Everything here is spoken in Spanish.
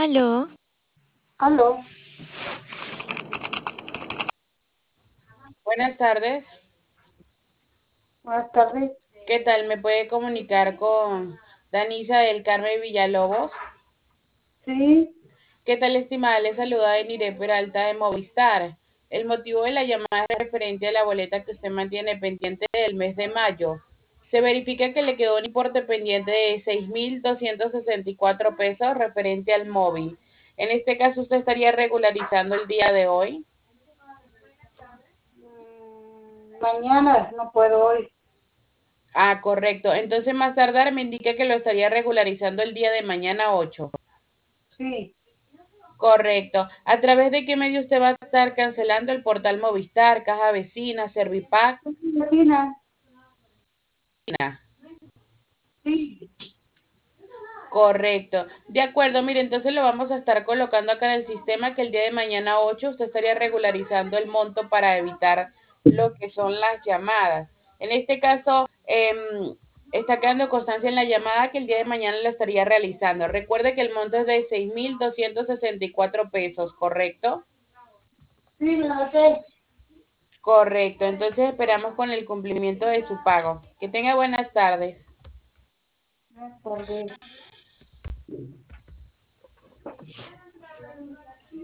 Aló, Aló, Buenas tardes. buenas tardes. ¿Qué tal? ¿Me puede comunicar con Danisa del Carmen Villalobos? Sí, ¿Qué tal, estimada? Le saluda Enire Peralta de Movistar. El motivo de la llamada es referente a la boleta que usted mantiene pendiente del mes de mayo. Se verifica que le quedó un importe pendiente de 6.264 pesos referente al móvil. En este caso, usted estaría regularizando el día de hoy. mañana no puedo hoy. Ah, correcto. Entonces, más tardar me indica que lo estaría regularizando el día de mañana 8. Sí, Correcto. ¿A través de qué medio usted va a estar cancelando el portal Movistar, Caja Vecina, Servipack? Martina, sí, Correcto. De acuerdo, mire, entonces lo vamos a estar colocando acá en el sistema que el día de mañana 8 usted estaría regularizando el monto para evitar lo que son las llamadas. En este caso, está quedando constancia en la llamada que el día de mañana la estaría realizando. Recuerde que el monto es de 6.264 pesos, ¿correcto? sí, me lo sé. Correcto, entonces esperamos con el cumplimiento de su pago. Que tenga buenas tardes. Buenas tardes.